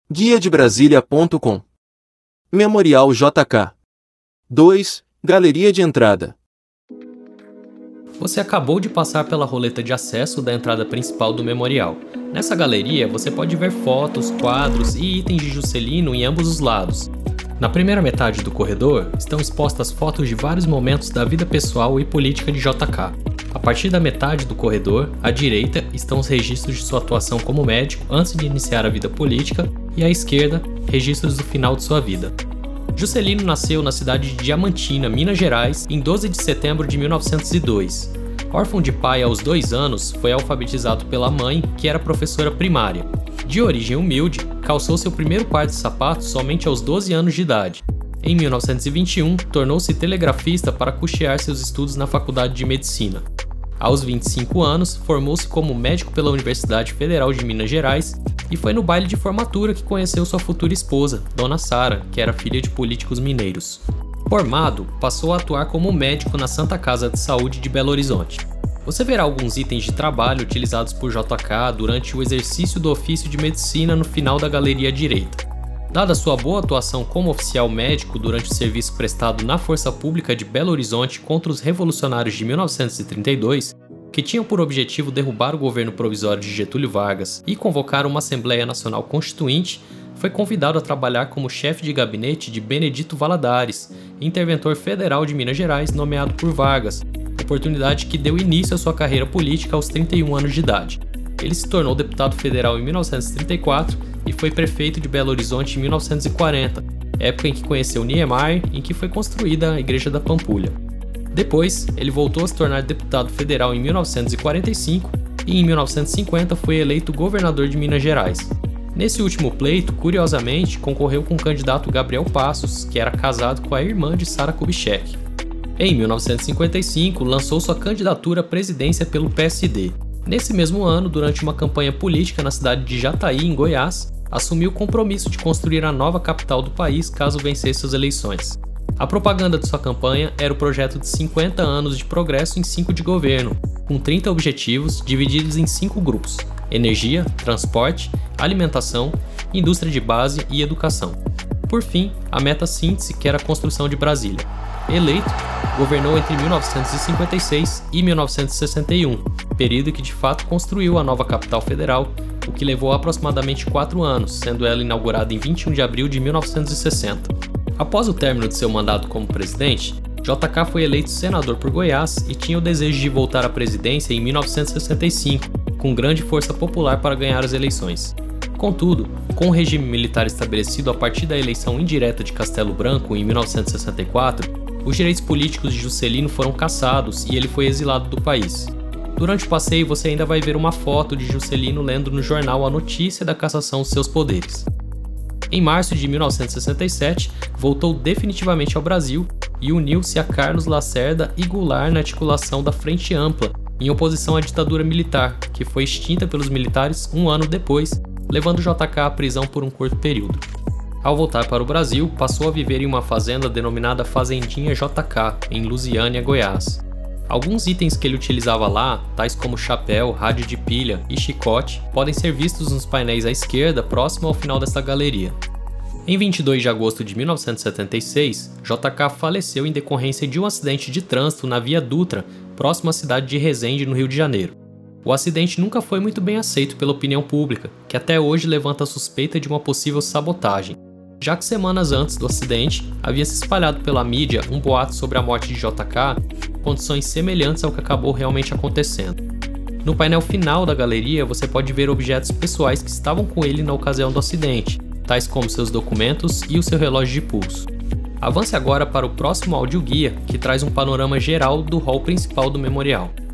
Guiadebrasilia.com. Memorial JK. 2. Galeria de entrada. Você acabou de passar pela roleta de acesso da entrada principal do memorial. Nessa galeria, você pode ver fotos, quadros e itens de Juscelino em ambos os lados. Na primeira metade do corredor, estão expostas fotos de vários momentos da vida pessoal e política de JK. A partir da metade do corredor, à direita, estão os registros de sua atuação como médico antes de iniciar a vida política, e à esquerda, registros do final de sua vida. Juscelino nasceu na cidade de Diamantina, Minas Gerais, em 12 de setembro de 1902. Órfão de pai aos 2 anos, foi alfabetizado pela mãe, que era professora primária. De origem humilde, calçou seu primeiro par de sapatos somente aos 12 anos de idade. Em 1921, tornou-se telegrafista para custear seus estudos na Faculdade de Medicina. Aos 25 anos, formou-se como médico pela Universidade Federal de Minas Gerais e foi no baile de formatura que conheceu sua futura esposa, Dona Sara, que era filha de políticos mineiros. Formado, passou a atuar como médico na Santa Casa de Saúde de Belo Horizonte. Você verá alguns itens de trabalho utilizados por JK durante o exercício do ofício de medicina no final da galeria à direita. Dada sua boa atuação como oficial médico durante o serviço prestado na Força Pública de Belo Horizonte contra os revolucionários de 1932, que tinham por objetivo derrubar o governo provisório de Getúlio Vargas e convocar uma Assembleia Nacional Constituinte, foi convidado a trabalhar como chefe de gabinete de Benedito Valadares, interventor federal de Minas Gerais nomeado por Vargas, oportunidade que deu início à sua carreira política aos 31 anos de idade. Ele se tornou deputado federal em 1934 e foi prefeito de Belo Horizonte em 1940, época em que conheceu Niemeyer, em que foi construída a Igreja da Pampulha. Depois, ele voltou a se tornar deputado federal em 1945 e em 1950 foi eleito governador de Minas Gerais. Nesse último pleito, curiosamente, concorreu com o candidato Gabriel Passos, que era casado com a irmã de Sara Kubitschek. Em 1955, lançou sua candidatura à presidência pelo PSD. Nesse mesmo ano, durante uma campanha política na cidade de Jataí, em Goiás, assumiu o compromisso de construir a nova capital do país caso vencesse as eleições. A propaganda de sua campanha era o projeto de 50 anos de progresso em 5 de governo, com 30 objetivos divididos em 5 grupos: energia, transporte, alimentação, indústria de base e educação. Por fim, a meta síntese, que era a construção de Brasília. Eleito, governou entre 1956 e 1961, período que de fato construiu a nova capital federal, o que levou aproximadamente 4 anos, sendo ela inaugurada em 21 de abril de 1960. Após o término de seu mandato como presidente, JK foi eleito senador por Goiás e tinha o desejo de voltar à presidência em 1965, com grande força popular para ganhar as eleições. Contudo, com o regime militar estabelecido a partir da eleição indireta de Castelo Branco em 1964, os direitos políticos de Juscelino foram cassados e ele foi exilado do país. Durante o passeio você ainda vai ver uma foto de Juscelino lendo no jornal a notícia da cassação de seus poderes. Em março de 1967, voltou definitivamente ao Brasil e uniu-se a Carlos Lacerda e Goulart na articulação da Frente Ampla, em oposição à ditadura militar, que foi extinta pelos militares 1 ano depois, levando JK à prisão por um curto período. Ao voltar para o Brasil, passou a viver em uma fazenda denominada Fazendinha JK, em Lusiânia, Goiás. Alguns itens que ele utilizava lá, tais como chapéu, rádio de pilha e chicote, podem ser vistos nos painéis à esquerda, próximo ao final desta galeria. Em 22 de agosto de 1976, JK faleceu em decorrência de um acidente de trânsito na Via Dutra, próximo à cidade de Resende, no Rio de Janeiro. O acidente nunca foi muito bem aceito pela opinião pública, que até hoje levanta a suspeita de uma possível sabotagem, já que semanas antes do acidente, havia se espalhado pela mídia um boato sobre a morte de JK, condições semelhantes ao que acabou realmente acontecendo. No painel final da galeria, você pode ver objetos pessoais que estavam com ele na ocasião do acidente, tais como seus documentos e o seu relógio de pulso. Avance agora para o próximo audioguia, que traz um panorama geral do hall principal do memorial.